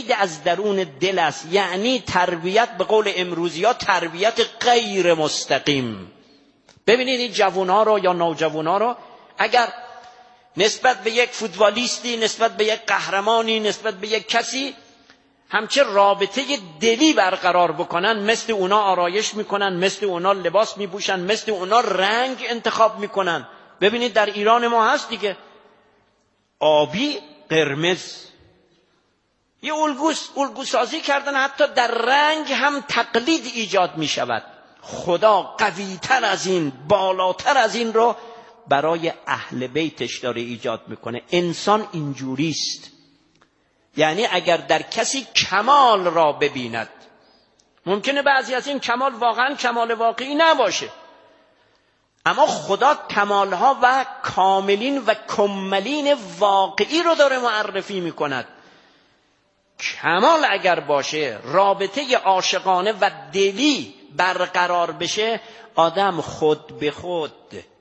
تولید از درون دل است، یعنی تربیت به قول امروزی‌ها تربیت غیر مستقیم. ببینید این جوان‌ها رو یا نوجوان‌ها رو اگر نسبت به یک فوتبالیستی، نسبت به یک قهرمانی، نسبت به یک کسی همچه رابطه دلی برقرار بکنن، مثل اونا آرایش میکنن، مثل اونا لباس میپوشن، مثل اونا رنگ انتخاب میکنن. ببینید در ایران ما هست دیگه، آبی، قرمز، یه الگو سازی کردن، حتی در رنگ هم تقلید ایجاد میشود. خدا قوی‌تر از این، بالاتر از این رو برای اهل بیتش داره ایجاد میکنه. انسان اینجوریست، یعنی اگر در کسی کمال را ببیند، ممکنه بعضی از این کمال واقعا کمال واقعی نباشه، اما خدا کمالها و کاملین و کملین واقعی رو داره معرفی میکند. کمال اگر باشه، رابطه عاشقانه و دلی برقرار بشه، آدم خود به خود،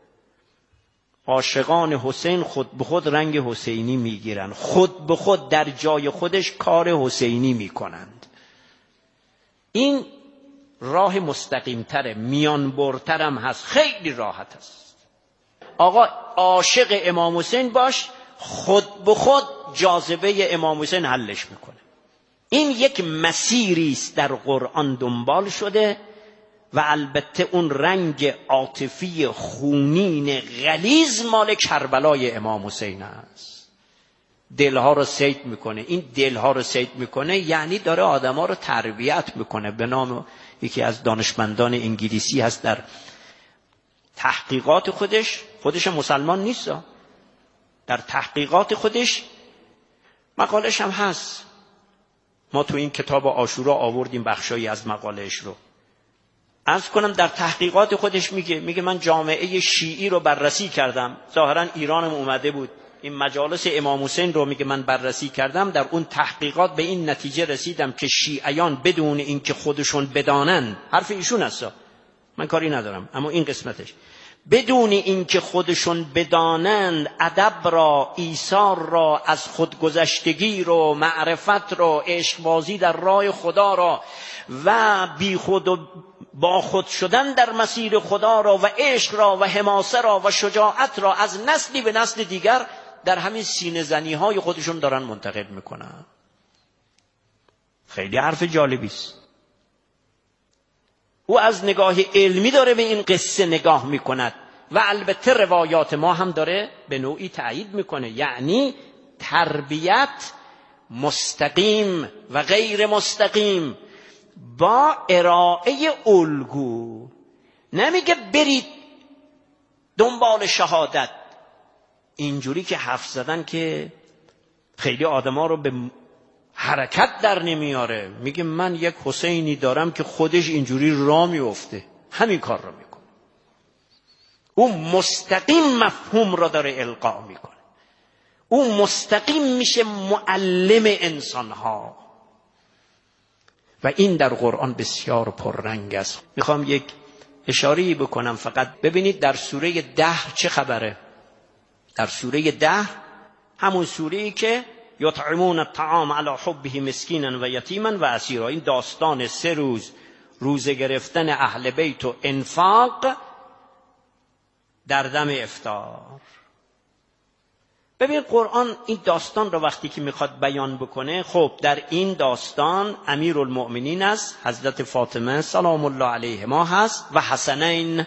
عاشقان حسین خود به خود رنگ حسینی میگیرن، خود به خود در جای خودش کار حسینی میکنند. این راه مستقیمتره، میان برترم هست، خیلی راحت است. آقا عاشق امام حسین باش، خود به خود جاذبه امام حسین حلش میکنه. این یک مسیری است در قرآن دنبال شده و البته اون رنگ عاطفی خونین غلیظ مال کربلای امام حسین است. دلها رو صید میکنه. این دلها رو صید میکنه یعنی داره آدمها رو تربیت میکنه. به نام یکی از دانشمندان انگلیسی هست، در تحقیقات خودش مسلمان نیست، در تحقیقات خودش مقالش هم هست، ما تو این کتاب عاشورا آوردیم بخشایی از مقالش رو. عرض کنم در تحقیقات خودش میگه من جامعه شیعی رو بررسی کردم، ظاهرا ایرانم اومده بود، این مجالس امام حسین رو میگه من بررسی کردم، در اون تحقیقات به این نتیجه رسیدم که شیعیان بدون اینکه خودشون بدانن، حرف ایشون هست من کاری ندارم، اما این قسمتش، بدون اینکه خودشون بدانند ادب را، ایثار را، از خودگذشتگی رو، معرفت رو، عشقبازی در راه خدا را و بی خود و با خود شدن در مسیر خدا را و عشق را و حماسه را و شجاعت را از نسلی به نسل دیگر در همین سینه زنی های خودشون دارن منتقل میکنن. خیلی حرف جالبی است. او از نگاه علمی داره به این قصه نگاه میکند و البته روایات ما هم داره به نوعی تأیید میکنه، یعنی تربیت مستقیم و غیر مستقیم با ارائه الگو. نمیگه برید دنبال شهادت، اینجوری که حرف زدن که خیلی آدما رو به حرکت در نمیاره. میگه من یک حسینی دارم که خودش اینجوری راه میفته، همین کار رو میکنه. او مستقیم مفهوم را داره القا میکنه، او مستقیم میشه معلم انسانها و این در قرآن بسیار پررنگ است. میخوام یک اشاره‌ای بکنم فقط. ببینید در سوره 10 چه خبره. در سوره 10، همون سوره‌ای که یطعمون الطعام علی حبه مسکینا و یتیما و اسیرا، این داستان 3 روز روزه گرفتن اهل بیت و انفاق در دم افطار. ببین قرآن این داستان رو وقتی که میخواد بیان بکنه، خب در این داستان امیرالمؤمنین است، حضرت فاطمه سلام الله علیهما هست و حسنین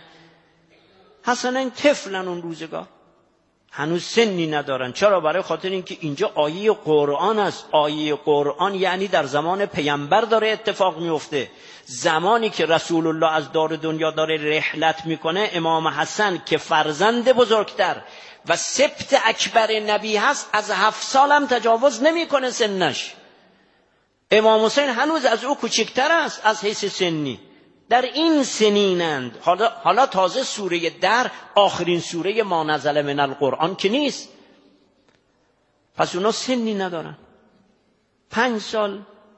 طفلن اون روزگار، هنوز سنی ندارن. چرا؟ برای خاطر اینکه اینجا آیه قرآن است. آیه قرآن یعنی در زمان پیامبر داره اتفاق میفته. زمانی که رسول الله از دار دنیا داره رحلت میکنه، امام حسن که فرزند بزرگتر و سبط اکبر نبی هست از 7 سالم تجاوز نمیکنه سنش. امام حسین هنوز از او کوچکتر است از حیث سنی. در این سنینند. حالا تازه سوره در آخرین سوره ما نزل من القرآن که نیست، پس اونا سنی ندارن، 5 سال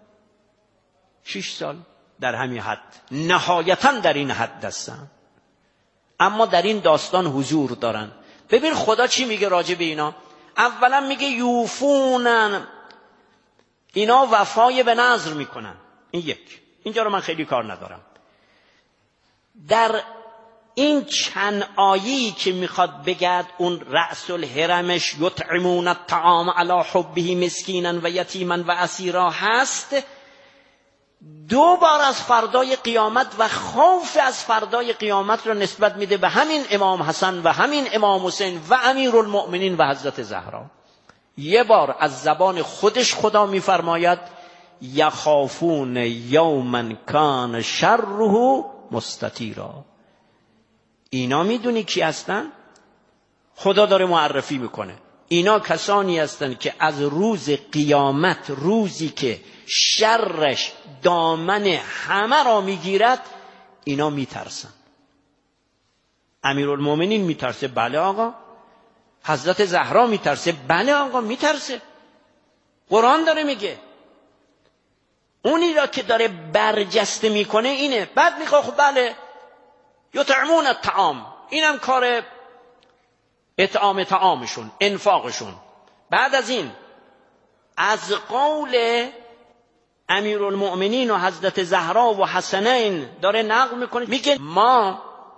6 سال در همین حد، نهایتا در این حد هستن، اما در این داستان حضور دارن. ببین خدا چی میگه راجع به اینا. اولا میگه یوفونن، اینا وفای به نذر میکنن. این یک. اینجا رو من خیلی کار ندارم. در این چند آیه‌ای که میخواد بگد اون رأس الهرمش یطعمون الطعام علی حبه مسکینا و یتیما و اسیرا هست، 2 بار از فردای قیامت و خوف از فردای قیامت را نسبت میده به همین امام حسن و همین امام حسین و امیرالمؤمنین و حضرت زهرا. 1 بار از زبان خودش خدا میفرماید یخافون یوما کان شره مستطیرا. اینا میدونی کی هستن؟ خدا داره معرفی میکنه. اینا کسانی هستن که از روز قیامت، روزی که شرش دامن همه را میگیرد، اینا میترسن. امیرالمومنین میترسه، بله آقا. حضرت زهرا میترسه، بله آقا میترسه. قرآن داره میگه. اونی را که داره برجسته میکنه اینه. بعد میگه خب بله یطعمون الطعام، اینم کار اطعام طعامشون، انفاقشون. بعد از این از قول امیرالمؤمنین و حضرت زهرا و حسنین داره نقل میکنه، میگه ما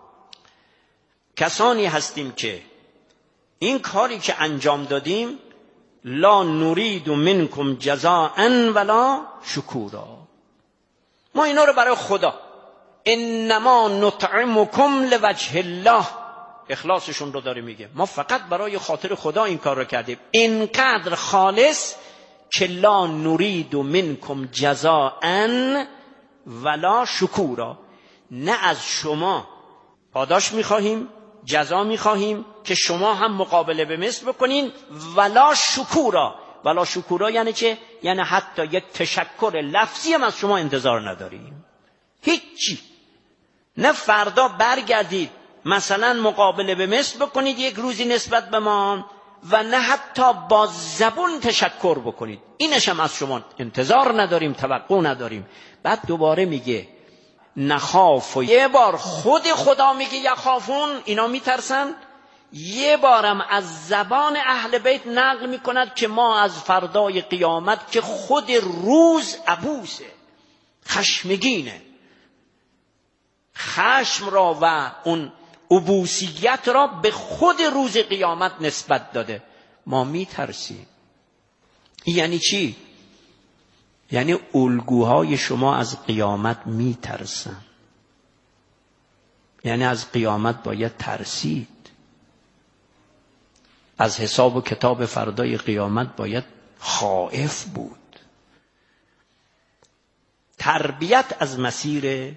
کسانی هستیم که این کاری که انجام دادیم لا نرید منکم جزاء ولا شکورا، ما اینا رو برای خدا، انما نطعمکم لوجه الله، اخلاصشون رو داره میگه، ما فقط برای خاطر خدا این کار رو کردیم، اینقدر خالص که لا نرید منکم جزاء ولا شکورا، نه از شما پاداش میخواهیم، جزا میخواهیم که شما هم مقابله به مثل بکنین، ولا شکورا. ولا شکورا یعنی چه؟ یعنی حتی یک تشکر لفظی هم از شما انتظار نداریم، هیچی. نه فردا برگردید مثلا مقابله به مثل بکنید یک روزی نسبت به ما، و نه حتی با زبون تشکر بکنید، اینش هم از شما انتظار نداریم، توقع نداریم. بعد دوباره میگه نخاف، و 1 بار خود خدا میگه یخافون، اینا میترسن، 1 بارم از زبان اهل بیت نقل میکند که ما از فردای قیامت که خود روز عبوسه، خشمگینه، خشم را و اون عبوسیت را به خود روز قیامت نسبت داده، ما میترسیم. یعنی چی؟ یعنی الگوهای شما از قیامت میترسن، یعنی از قیامت باید ترسید، از حساب و کتاب فردای قیامت باید خائف بود. تربیت از مسیر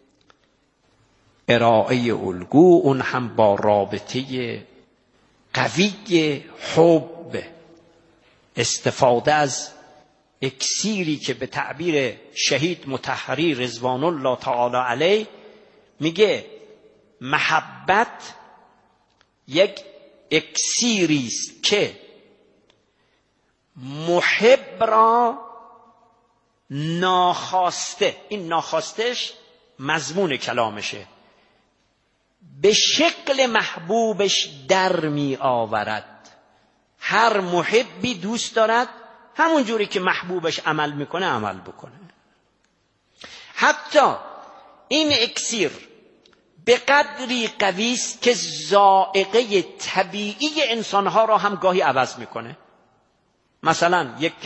ارائه الگو، اون هم با رابطه قوی حب، استفاده از اکسیری که به تعبیر شهید مطهری رضوان الله تعالی علیه میگه محبت یک اکسیری است که محب را ناخواسته، این ناخواستش مضمون کلامشه، به شکل محبوبش در می آورد. هر محبی دوست دارد همون جوری که محبوبش عمل میکنه عمل بکنه. حتی این اکسیر به قدری قوی است که ذائقه طبیعی انسانها را هم گاهی عوض میکنه. مثلا یک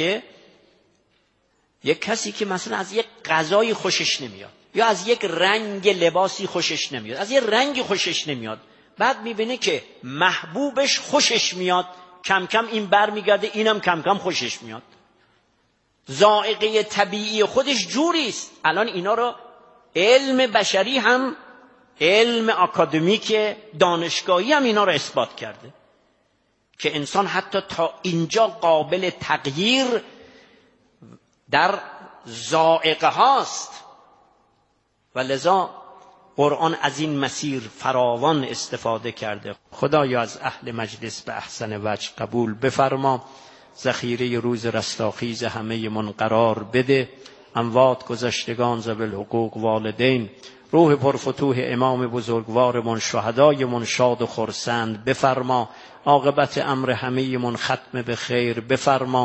کسی که مثلا از یک غذای خوشش نمیاد، یا از یک رنگ لباسی خوشش نمیاد، از یک رنگی خوشش نمیاد، بعد میبینه که محبوبش خوشش میاد، کم کم این بر میگرده اینم کم کم خوشش میاد. ذائقه طبیعی خودش جوریست. الان اینا رو علم بشری هم، علم اکادمیک دانشگاهی هم اینا رو اثبات کرده که انسان حتی تا اینجا قابل تغییر در ذائقه هاست. و لذا قرآن از این مسیر فراوان استفاده کرده. خدایا از اهل مجلس به احسن وجه قبول بفرما، ذخیره روز رستاخیز همه من قرار بده، اموات گذشتگان ذوی الحقوق والدین، روح پرفتوح امام بزرگوار من، شهدای من شاد و خرسند بفرما، عاقبت امر همه من ختم به خیر بفرما،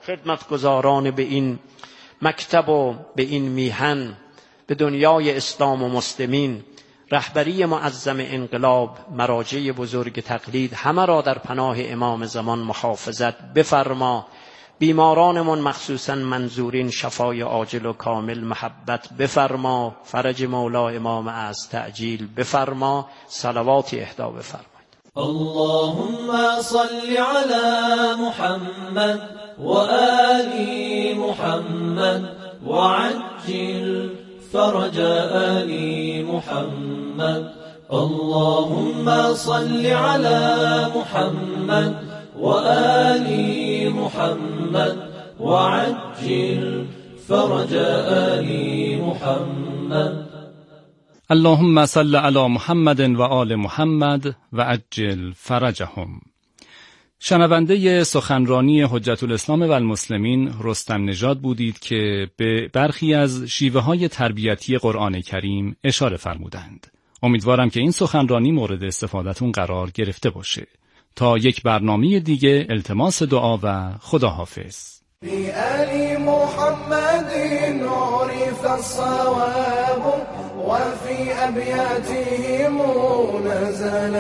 خدمتگزاران به این مکتب و به این میهن، به دنیای اسلام و مسلمین، رهبری معظم انقلاب، مراجع بزرگ تقلید، همه را در پناه امام زمان محافظت بفرما. بیمارانمون مخصوصا منظورین شفای عاجل و کامل محبت بفرما. فرج مولا امام از تعجیل بفرما. صلواتی اهدا بفرمایید. اللهم صل على محمد وآل محمد وعجل فرج آل محمد. اللهم صل على محمد وآل محمد وعجل فرج آل محمد. اللهم صل على محمد و آل محمد و عجل فرجهم. شنونده سخنرانی حجت الاسلام و المسلمین رستم نژاد بودید که به برخی از شیوه‌های تربیتی قرآن کریم اشاره فرمودند. امیدوارم که این سخنرانی مورد استفادتون قرار گرفته باشه. تا یک برنامه دیگه التماس دعا و خداحافظ. بآل محمد عرف الصواب وفي أبياتهم نزل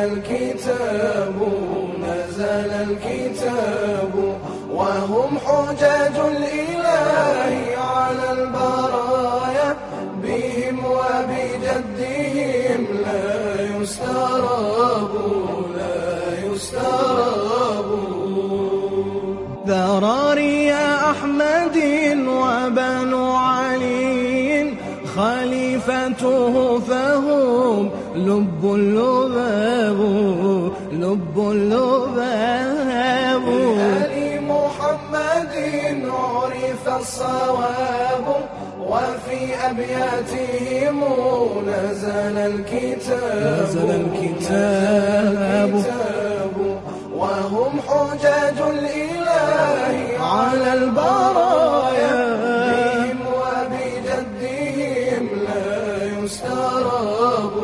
الكتاب وهم حجاج الإله على البرايا بهم وبجدهم لا يستراب. ذراري أحمد وبنو علي خليفته فهم لب اللباب. بآل محمد عرف الصواب وفي أبياتهم نزل الكتاب وهم حجاج الإله على البرايا بهم وبجدهم لا يستراب.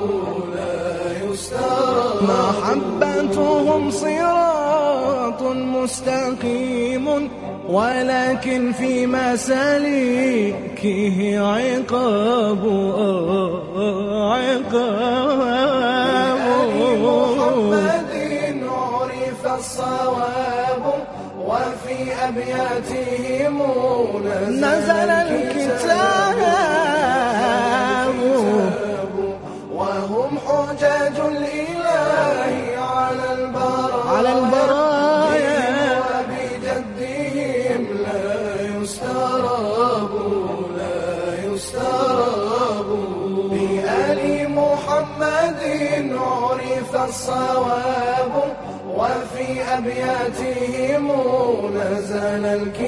محبتهم صراط مستقيم ولكن في مسالكه عقاب. محمد عرف الصواب وفي أبياتهم نزل الكتاب وهم حجاج الإله على البرايا وبجدهم لا يستراب. بآل محمد عرف الصواب وفي أبياتهم نزل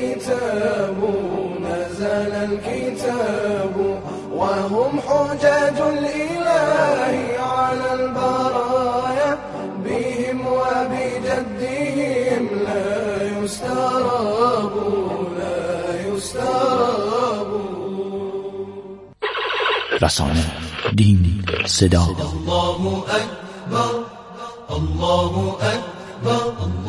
الكتاب وهم حجاج الإله على البرايا بهم وبجدهم لا يستراب. رسانه، دین، صدا. الله أكبر الله أكبر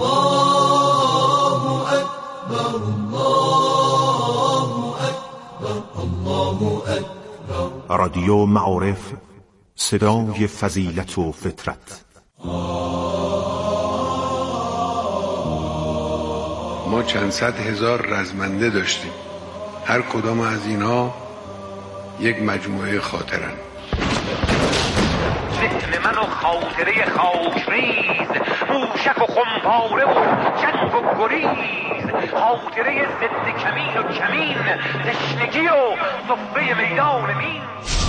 الله أكبر الله أكبر الله أكبر. رادیو معارف، صدای فضیلت و فطرت. ما چند صد هزار رزمنده داشتیم. هر کدام از اینها یک مجموعه خاطرن. ذهن من و خاطره خاکریز، موشک و خمپاره و جنگ و گریز، خاطره ضد کمین و کمین، تشنگی و صفه میدان مین.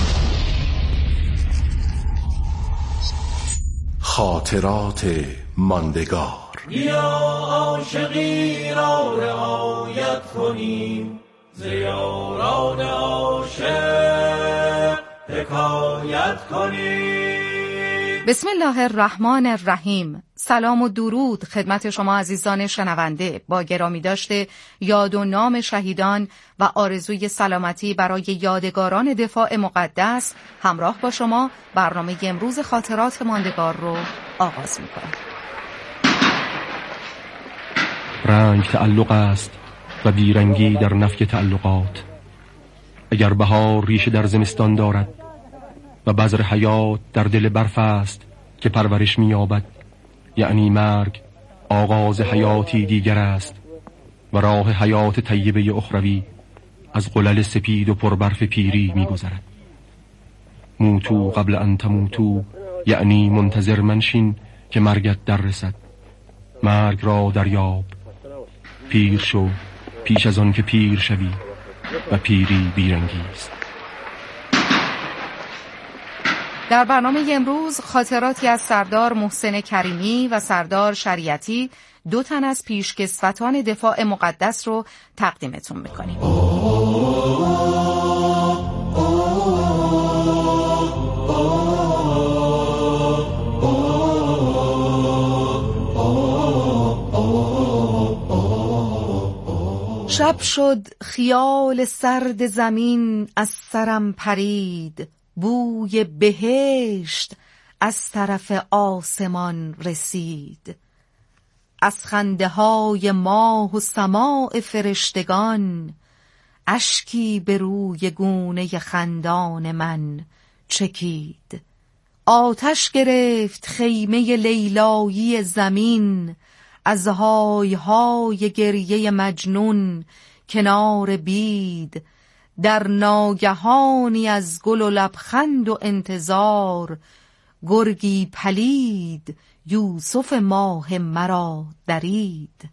خاطرات ماندگار. یا عاشقی را رعایت کنیم، ز یاران عاشق حکایت کنیم. بسم الله الرحمن الرحیم. سلام و درود خدمت شما عزیزان شنونده. با گرامی داشته یاد و نام شهیدان و آرزوی سلامتی برای یادگاران دفاع مقدس همراه با شما برنامه امروز خاطرات ماندگار رو آغاز می‌کنم. رنگ تعلق است و بیرنگی در نفی تعلقات. اگر بهار ریشه در زمستان دارد و بذر حیات در دل برف است که پرورش می‌یابد، یعنی مرگ آغاز حیاتی دیگر است و راه حیات طیبه اخروی از قلل سپید و پربرف پیری می‌گذرد. موتو قبل ان تموتو، یعنی منتظر منشین که مرگت در رسد. مرگ را دریاب، پیر شو پیش از آن که پیر شوی و پیری بیرنگی است. در برنامه امروز خاطراتی از سردار محسن کریمی و سردار شریعتی، 2 تن از پیشکسوتان دفاع مقدس رو تقدیمتون میکنیم. شب شد خیال سرد زمین از سرم پرید، بوی بهشت از طرف آسمان رسید. از خنده های ماه و سماع فرشتگان، اشکی به روی گونه خندان من چکید. آتش گرفت خیمه لیلایی زمین، از های های گریه مجنون کنار بید. در ناگهانی از گل و لبخند و انتظار، گرگی پلید یوسف ماه مرا درید.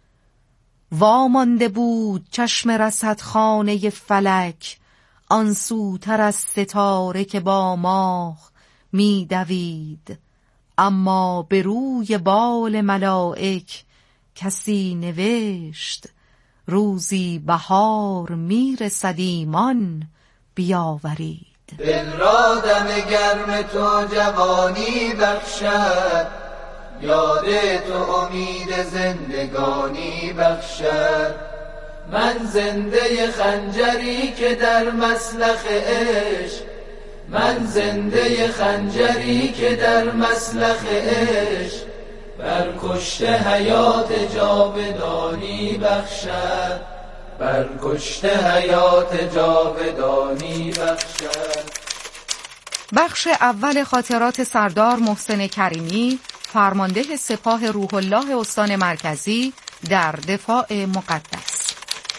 وامانده بود چشم رصدخانه فلک، آن سوتر از ستاره که با ماه می دوید. اما به روی بال ملائک کسی نوشت، روزی بهار میرسد ایمان بیاورید. دل را دم گرم تو جوانی بخشد، یاد تو امید زندگانی بخشد. من زنده خنجری که در مسلخ عشق، من زنده خنجری که در مسلخ عشق، بر کشته حیات جاودانی بخشد، بر کشته حیات جاودانی بخشد. بخش اول خاطرات سردار محسن کریمی، فرمانده سپاه روح الله استان مرکزی در دفاع مقدس.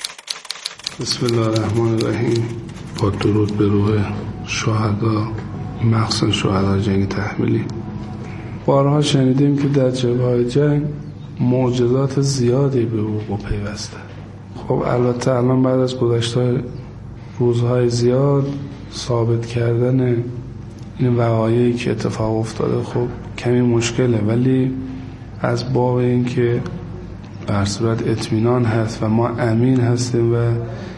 بسم الله الرحمن الرحیم. با درود به روح شهدا، مخصوصا شهدای جنگ تحمیلی. بارها شنیدیم که در جبهه‌های جنگ معجزات زیادی به وقوع پیوسته. خب البته الان بعد از گذشته روزهای زیاد ثابت کردن این وقایعی که اتفاق افتاده خب کمی مشکله، ولی از باب این که به هر صورت اطمینان هست و ما امین هستیم و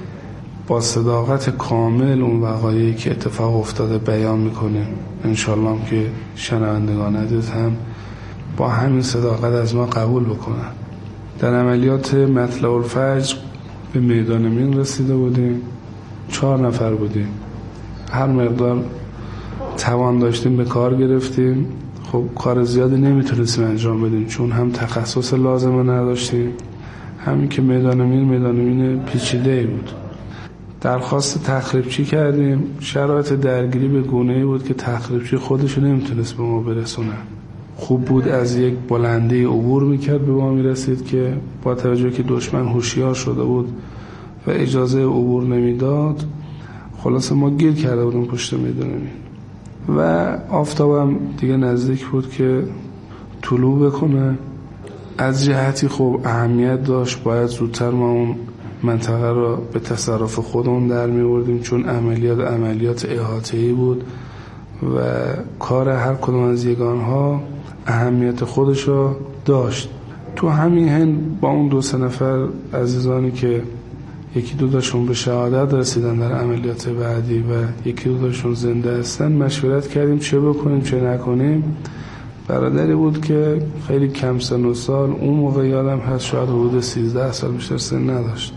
با صداقت کامل اون وقایعی که اتفاق افتاده بیان میکنیم. انشالله که شنوندگان عزیز هم با همین صداقت از ما قبول بکنن. در عملیات مطلع الفجر به میدان مین رسیده بودیم، 4 نفر بودیم، هر مقدار توان داشتیم به کار گرفتیم. خب کار زیادی نمیتونستیم انجام بدیم چون هم تخصص لازم نداشتیم، همین که میدان مین پیچیده‌ای بود. درخواست تخریبچی کردیم، شرایط درگیری به گونه‌ای بود که تخریبچی خودش نمیتونست به ما برسونه. خوب بود از یک بلندی عبور میکرد به ما میرسید که با توجه که دشمن هوشیار شده بود و اجازه عبور نمیداد، خلاص ما گیر کرده بودیم پشت میدان مین و آفتابم دیگه نزدیک بود که طلوع بکنه. از جهتی خب اهمیت داشت، باید زودتر ما اون منطقه رو به تصرف خودمون در می‌آوردیم چون عملیات احاطه‌ای بود و کار هر کدوم از یگان‌ها اهمیت خودش رو داشت. تو همین حین با اون 2-3 نفر عزیزانی که یکی دو تاشون به شهادت رسیدن در عملیات بعدی و یکی دو تاشون زنده هستن مشورت کردیم چه بکنیم چه نکنیم. برادری بود که خیلی کم سن و سال، اون موقع یادم هست شاید حدود 13 سال بیشتر سن نداشت،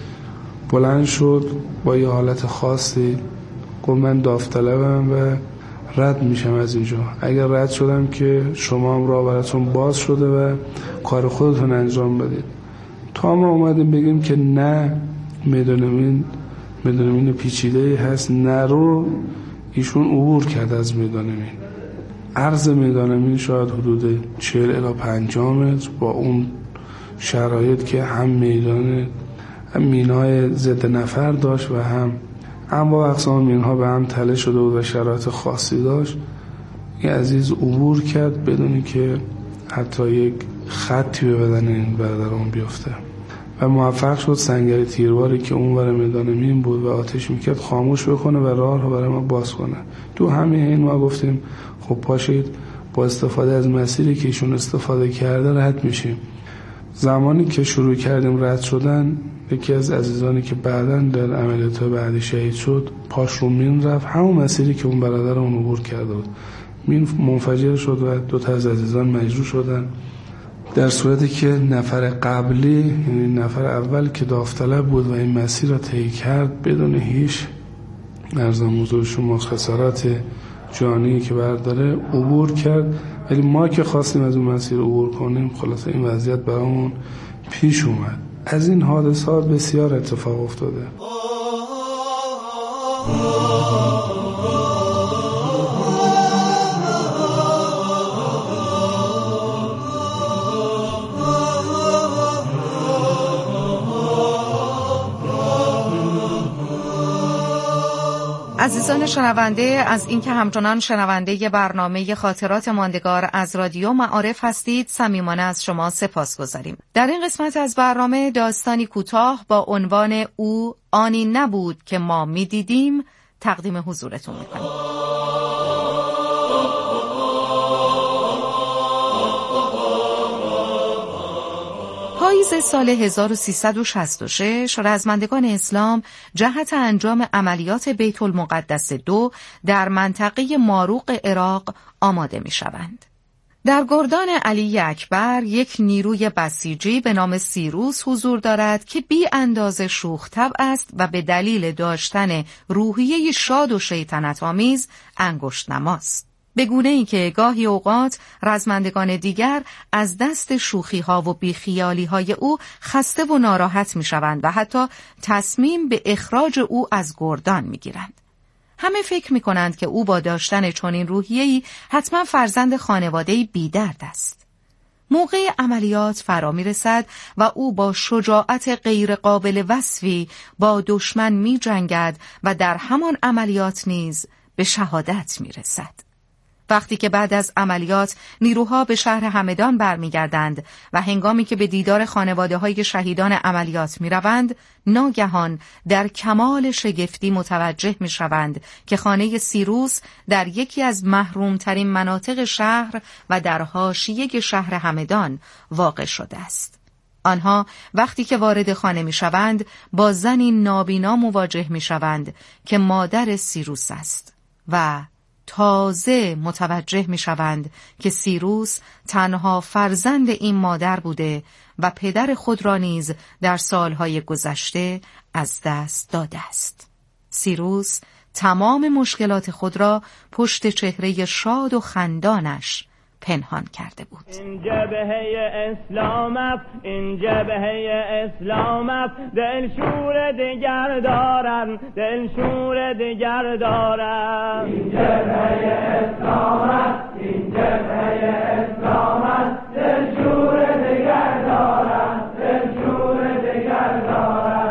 بلند شد با یه حالت خاصی گفت من داوطلبم و رد میشم از اینجا. اگر رد شدم که شما هم راه براتون باز شده و کار خودتون انجام بدید. تا ما اومدیم بگیم که نه، میدان پیچیده هست، نه رو ایشون عبور کرد از میدان امین. عرض میدان امین شاید حدود 40 الی 50 متر، با اون شرایط که هم میدان هم مینای ضد نفر داشت و هم با اقسام مینها به هم تله شده بود و شرایط خاصی داشت. این عزیز عبور کرد بدونی که حتی یک خطی به بدن این برادران بیفته و موفق شد سنگر تیرباری که اون ور میدان امین بود و آتش میکرد خاموش بکنه و راه رو برای ما باز کنه. تو همین این ما گفتیم خب پاشید با استفاده از مسیری که ایشون استفاده کرده رد میشیم. زمانی که شروع کردیم رد شدن، یکی از عزیزانی که بعداً در عملیات بعدی شهید شد پاش رو مین رفت، همون مسیری که اون برادر اون عبور کرده بود. مین منفجر شد و 2 تا از عزیزان مجروح شدن، در صورتی که نفر قبلی، یعنی نفر اول که داوطلب بود و این مسیر را طی کرد بدون هیچ ارزان حضور شما خسارات جانی که برداره عبور کرد. ولی ما که خواستیم از اون مسیر عبور کنیم خلاصه این وضعیت برامون پیش اومد. از این حادثات بسیار اتفاق افتاده. عزیزان شنونده، از اینکه همچنان شنونده برنامه خاطرات ماندگار از رادیو معارف هستید صمیمانه از شما سپاسگزاریم. در این قسمت از برنامه داستانی کوتاه با عنوان او آنی نبود که ما می‌دیدیم تقدیم حضورتون می‌کنیم. پاییز سال 1366 رزمندگان اسلام جهت انجام عملیات بیت المقدس 2 در منطقه ماروق عراق آماده می شوند. در گردان علی اکبر یک نیروی بسیجی به نام سیروس حضور دارد که بی اندازه شوخ طبع است و به دلیل داشتن روحیه شاد و شیطنت آمیز انگشت نماست. به گونه‌ای که گاهی اوقات رزمندگان دیگر از دست شوخی‌ها و بیخیالی‌های او خسته و ناراحت می‌شوند و حتی تصمیم به اخراج او از گردان می‌گیرند. همه فکر می‌کنند که او با داشتن چنین روحیه‌ای حتما فرزند خانواده‌ای بی‌درد است. موقع عملیات فرا می‌رسد و او با شجاعت غیرقابل وصفی با دشمن می‌جنگد و در همان عملیات نیز به شهادت می‌رسد. وقتی که بعد از عملیات نیروها به شهر همدان برمیگردند و هنگامی که به دیدار خانواده‌های شهیدان عملیات می‌روند، ناگهان در کمال شگفتی متوجه می‌شوند که خانه سیروس در یکی از محرومترین مناطق شهر و در حاشیه شهر همدان واقع شده است. آنها وقتی که وارد خانه می‌شوند با زنی نابینا مواجه می‌شوند که مادر سیروس است و تازه متوجه می شوند که سیروس تنها فرزند این مادر بوده و پدر خود را نیز در سالهای گذشته از دست داده است. سیروس تمام مشکلات خود را پشت چهره شاد و خندانش پنهان کرده بود. این جبهه اسلام است، این جبهه اسلام است، دلشور دیگر دارن، دلشور دیگر دارن. این جبهه اسلام است، این جبهه اسلام است، دلشور دیگر دارن، دلشور دیگر دارن.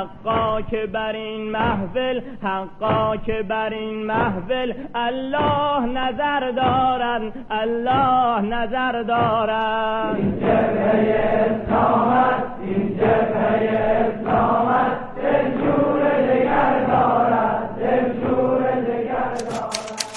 حقا که بر این محفل، حقا که بر این محفل الله نظر دارن، الله نظر دارن. این جبهه اسلام است، این جبهه اسلام است، دلشور دیگر دارن، دلشور دیگر دارن.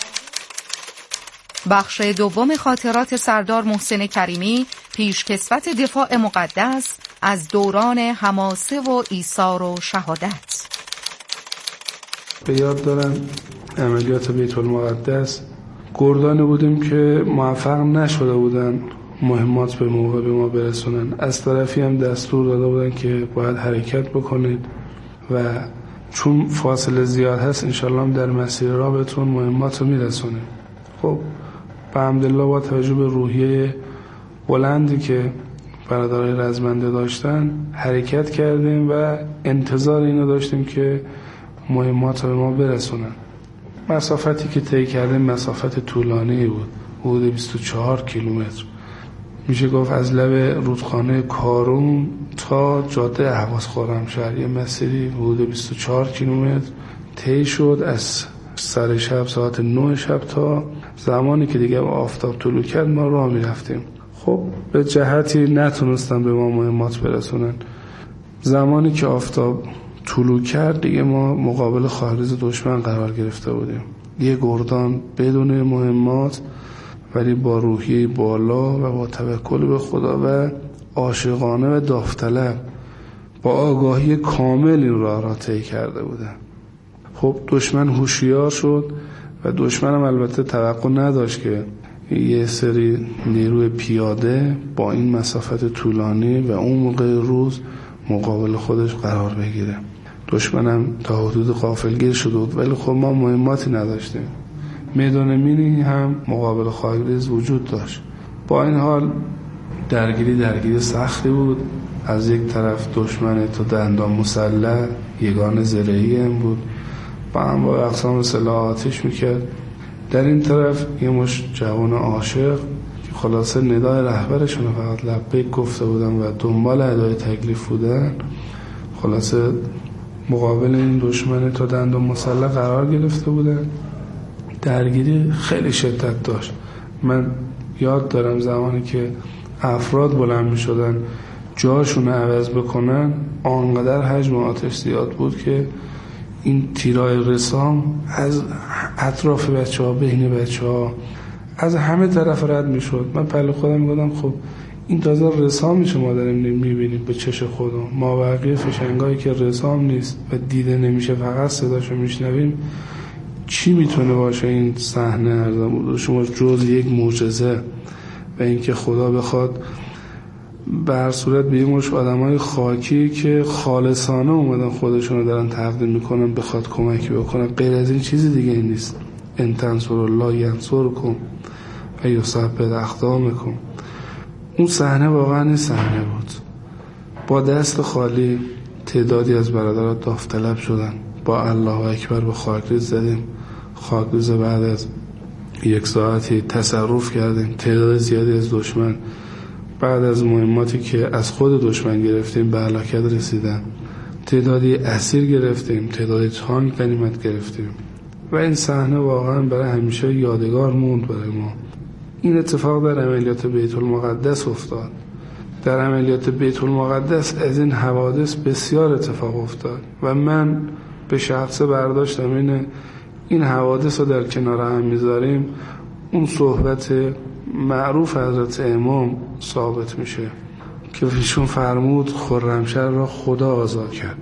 بخش دوم خاطرات سردار محسن کریمی، پیشکسوت دفاع مقدس از دوران حماسه و ایثار و شهادت. به یاد دارم عملیات بیت المقدس گردانی بودیم که موفق نشده بودن مهمات به موقع به ما برسونن. از طرفی هم دستور داده بودن که باید حرکت بکنید و چون فاصله زیاد هست انشالله در مسیر راه بهتون مهمات رو میرسونیم. خب به حمدالله با توجه به روحیه بلندی که برادرای رزمنده داشتن حرکت کردیم و انتظار اینو داشتیم که مهمات به ما برسونن. مسافتی که طی کردیم مسافت طولانی بود، حدود 24 کیلومتر. میشه گفت از لب رودخانه کارون تا جاده اهواز خرمشهر یه مسیری حدود 24 کیلومتر طی شد، از سر شب ساعت 9 شب تا زمانی که دیگه آفتاب طلوع کرد ما راه میرفتیم. خب به جهتی نتونستن به ما مهمات برسونن. زمانی که آفتاب طلوع کرد دیگه ما مقابل خارج دشمن قرار گرفته بودیم. یه گردان بدون مهمات ولی با روحیه بالا و با توکل به خدا و عاشقانه و داوطلب با آگاهی کامل این راه را طی کرده بودن. خب دشمن هوشیار شد و دشمن هم البته توقع نداشت که یه سری نیروی پیاده با این مسافت طولانی و اون موقع روز مقابل خودش قرار بگیره. دشمنم تا حدود غافلگیر شده بود ولی خب ما مهماتی نداشتیم. میدان مینی هم مقابل خاکریز وجود داشت. با این حال درگیری سختی بود. از یک طرف دشمن تا دندان مسلح یگان زرهی هم بود با انواع اقسام سلاح آتش میکرد. در این طرف یه مش جوان عاشق که خلاصه ندای رهبرشون فقط لبیک گفته بودن و دنبال ادای تکلیف بودن، خلاصه مقابل این دشمن تا دندان مسلح قرار گرفته بودن. درگیری خیلی شدت داشت. من یاد دارم زمانی که افراد بلند می شدن جاشون عوض بکنن، آنقدر حجم آتش زیاد بود که این تیرای رسام از اطراف بچه ها، بین بچه ها، از همه طرف رد می شد. من پهل خودم می گفتم خب این تازه رسام میشه ما داریم می بینیم به چش خودم، ما بقیه فشنگایی که رسام نیست و دیده نمیشه فقط صداشو میشنویم، چی میتونه باشه این صحنه ارزم بود شما جز یک معجزه و اینکه خدا بخواد به هر صورت به این مش آدمای خاکی که خالصانه اومدن خودشونو دارن تقدیم میکنن بخواد کمکی بکنن، غیر از این چیزی دیگه این نیست. ان تنصروا الله ینصرکم و یثبت اقدامکم. اون صحنه واقعا این صحنه بود. با دست خالی تعدادی از برادران داوطلب شدن، با الله اکبر به خاکریز زدیم. خاکریز بعد از یک ساعتی تصرف کردیم. تعداد زیادی از دشمن بعد از مهماتی که از خود دشمن گرفتیم به هلاکت رسیدن. تعدادی اسیر گرفتیم، تعدادی تانک غنیمت گرفتیم و این صحنه واقعا برای همیشه یادگار موند برای ما. این اتفاق در عملیات بیت المقدس افتاد. در عملیات بیت المقدس از این حوادث بسیار اتفاق افتاد و من به شخص برداشتم این حوادث رو در کنار هم میذاریم، اون صحبت معروف حضرت امام ثابت میشه که ایشون فرمود خرمشهر را خدا آزاد کرد.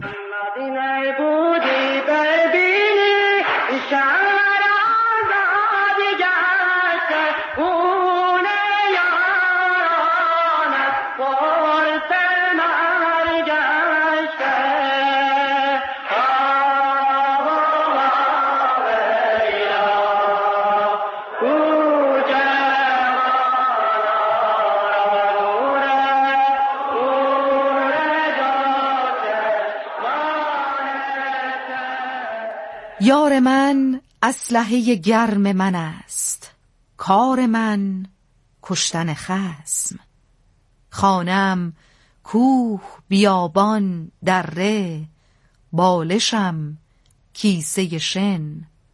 یار من اسلحه گرم من است، کار من کشتن خصم. خانم کوه بیابان دره، بالشم کیسه شن.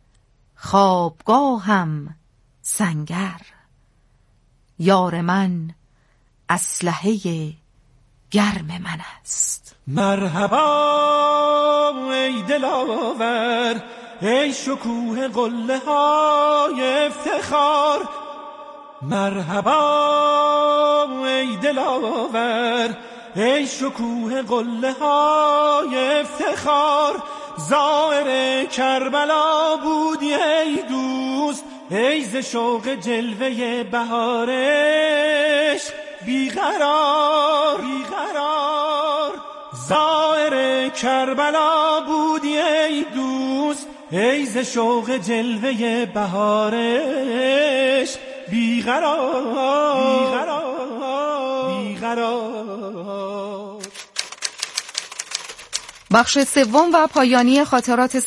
خوابگاهم سنگر، یار من اسلحه گرم من است. مرحبا ای دلاور، ای شکوه قله های افتخار. مرحبا ای دلاور، ای شکوه قله های افتخار. زائر کربلا بودی ای دوست، ای ز شوق جلوه بهارش بیقرار. زائر کربلا بودی ای دوست، ای ز شوق جلوه بهارش بیقرار. قرار. بخش سوم و پایانی خاطرات